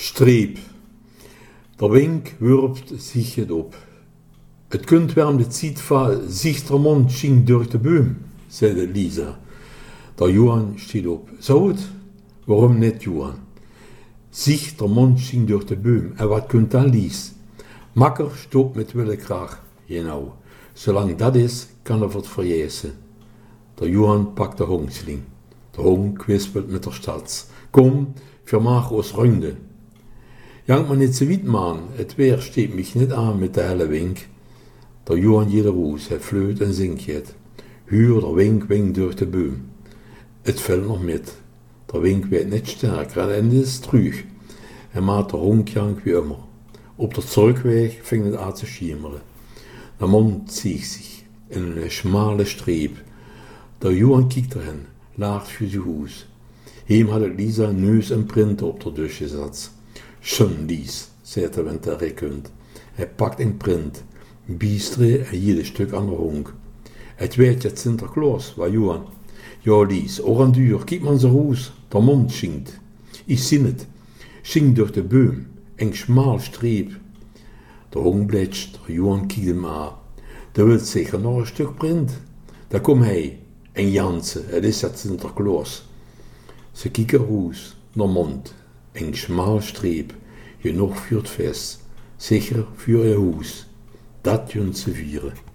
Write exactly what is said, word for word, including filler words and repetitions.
Streep. Der Wink wurpt sich het op. Het kunt wel de tijd van Zichtermond ging door de boom, zei Lisa. Der Johan steht op. Zou het? Waarom niet, Johan? Zichtermond ging door de boom. En wat kunt dan Lies? Makker stopt met willekraag. Genau. Zolang dat is, kan er wat verjezen. Der Johan pakt de hongsling. De hong kwispelt met de stads. Kom, vermaag ons runde. Jank maar niet zo wit, man. Het weer steekt mich niet aan met de hele wink. Der Johan jeder roes, hij fleut en zingt het. Huur der wink wink door de boom. Het valt nog met. Der wink werd niet sterker en het is terug. En maakt de honkjank wie immer. Op de terugweg ving het aan te schimmeren. De mond ziet zich in een schmale streep. Der Johan kijkt erin, laagt voor zijn huis. Hem had Lisa neus en printer op de dus gezet. Schön, Lies, zei hij wanneer hij kunt. Hij pakt een print, biestre en jede stuk aan de honk. Het weet het Sinterklaas, waar Johan. Ja, Lies, oranduur, kijk maar zijn huis, der mond schinkt. Ik zie het, schinkt door de boom, een schmaal streep. De hong blitst, der Johan kijkt hem aan. Dat wil zeker nog een stuk print. Daar komt hij, en Jansen, het is het Sinterklaas. Ze kijken huis, naar mond, een schmaal streep, genoeg voor het vest, zeker voor je huis. Dat junt ze vieren.